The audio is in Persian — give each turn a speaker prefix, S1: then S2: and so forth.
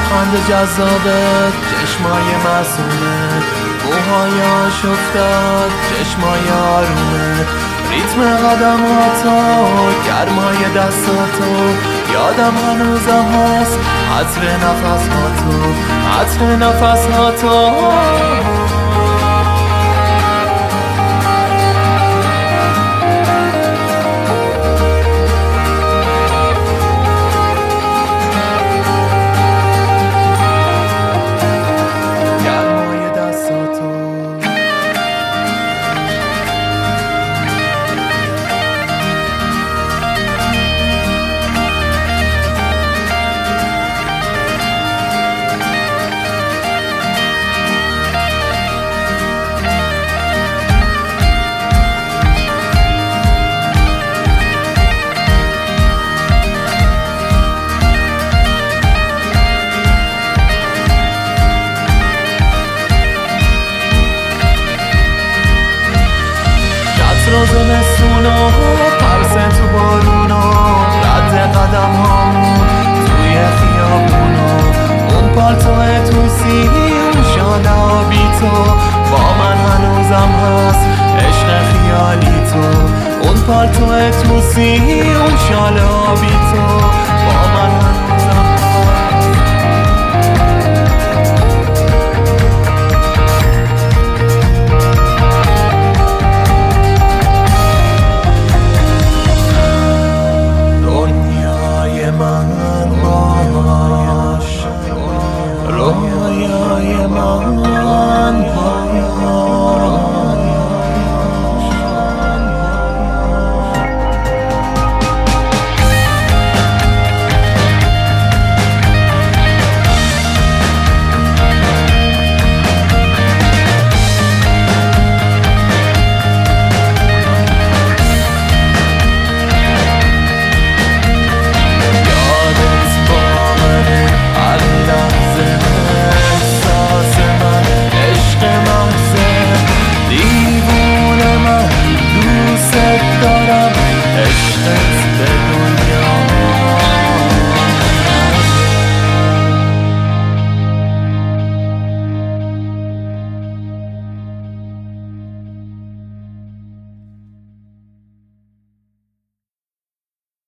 S1: لبخند جذابت، چشمای معصومت، موهایاش افتاد، چشمای آرومت، ریتم قدماتو، گرمای دستاتو، یادم هنوزم هست عطر نفساتو، عطر نفساتو. زمستونا پرسه تو بارونا، رد قدم هامون توی خیابونا، اون پالتوه توسی، اون شال آبی تو، با من هنوزم هست عشق خیالی تو، اون پالتوه توسی، اون شال آبی تو، با من هنوزم هست. عشقت به دنیا